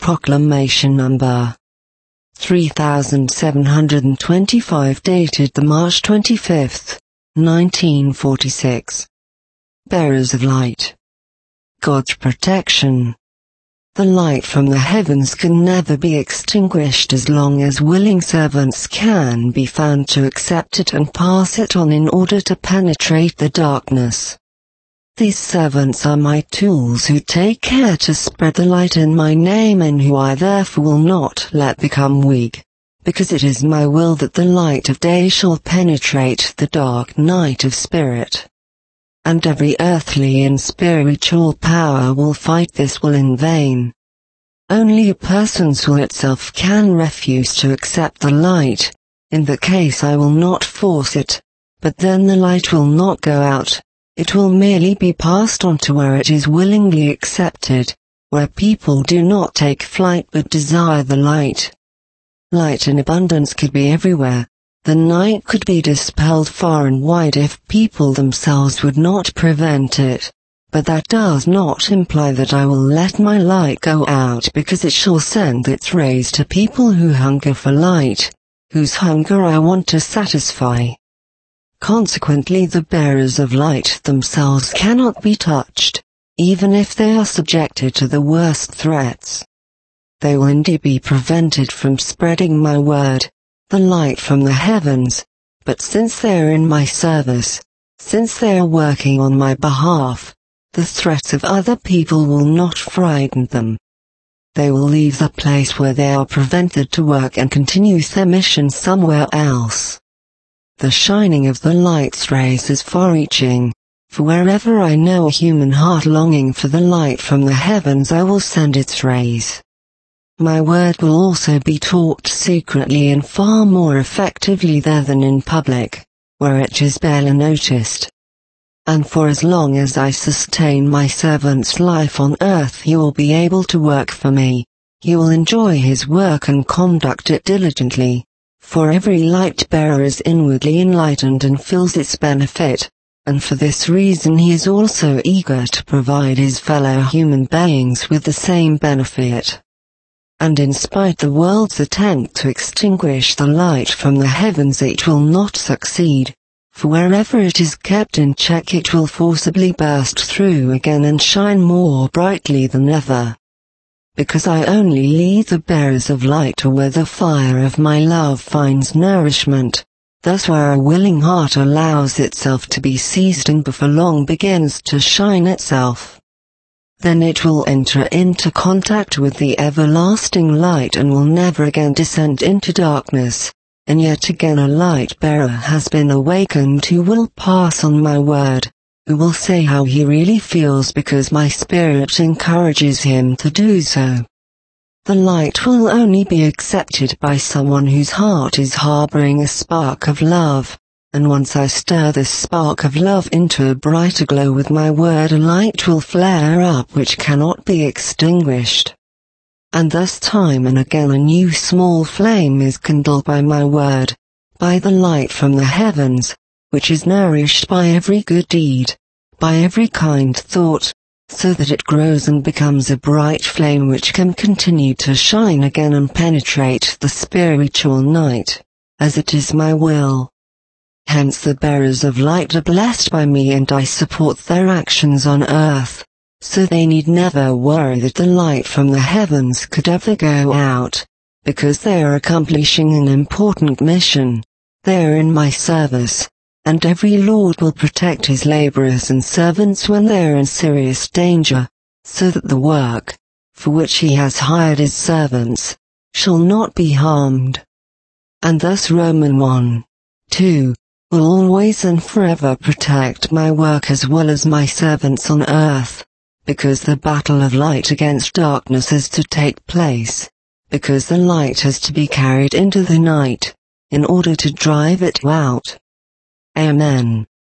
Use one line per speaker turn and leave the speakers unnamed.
Proclamation Number 3725 dated the March 25th, 1946. Bearers of Light. God's protection. The light from the heavens can never be extinguished as long as willing servants can be found to accept it and pass it on in order to penetrate the darkness. These servants are my tools who take care to spread the light in my name and who I therefore will not let become weak, because it is my will that the light of day shall penetrate the dark night of spirit. And every earthly and spiritual power will fight this will in vain. Only a person's will itself can refuse to accept the light. In that case I will not force it, but then the light will not go out. It will merely be passed on to where it is willingly accepted, where people do not take flight but desire the light. Light in abundance could be everywhere. The night could be dispelled far and wide if people themselves would not prevent it, but that does not imply that I will let my light go out, because it shall send its rays to people who hunger for light, whose hunger I want to satisfy. Consequently, the bearers of light themselves cannot be touched, even if they are subjected to the worst threats. They will indeed be prevented from spreading my word, the light from the heavens, but since they are in my service, since they are working on my behalf, the threats of other people will not frighten them. They will leave the place where they are prevented to work and continue their mission somewhere else. The shining of the light's rays is far-reaching, for wherever I know a human heart longing for the light from the heavens, I will send its rays. My word will also be taught secretly and far more effectively there than in public, where it is barely noticed. And for as long as I sustain my servant's life on earth, he will be able to work for me. He will enjoy his work and conduct it diligently, for every light bearer is inwardly enlightened and feels its benefit, and for this reason he is also eager to provide his fellow human beings with the same benefit. And in spite the world's attempt to extinguish the light from the heavens, it will not succeed, for wherever it is kept in check it will forcibly burst through again and shine more brightly than ever. Because I only lead the bearers of light to where the fire of my love finds nourishment, thus where a willing heart allows itself to be seized and before long begins to shine itself. Then it will enter into contact with the everlasting light and will never again descend into darkness, and yet again a light bearer has been awakened who will pass on my word, who will say how he really feels because my spirit encourages him to do so. The light will only be accepted by someone whose heart is harboring a spark of love. And once I stir this spark of love into a brighter glow with my word, a light will flare up which cannot be extinguished. And thus time and again a new small flame is kindled by my word, by the light from the heavens, which is nourished by every good deed, by every kind thought, so that it grows and becomes a bright flame which can continue to shine again and penetrate the spiritual night, as it is my will. Hence the bearers of light are blessed by me and I support their actions on earth, so they need never worry that the light from the heavens could ever go out, because they are accomplishing an important mission. They are in my service, and every lord will protect his laborers and servants when they are in serious danger, so that the work, for which he has hired his servants, shall not be harmed. And thus Romans 1:2 will always and forever protect my work as well as my servants on earth, because the battle of light against darkness is to take place, because the light has to be carried into the night, in order to drive it out. Amen.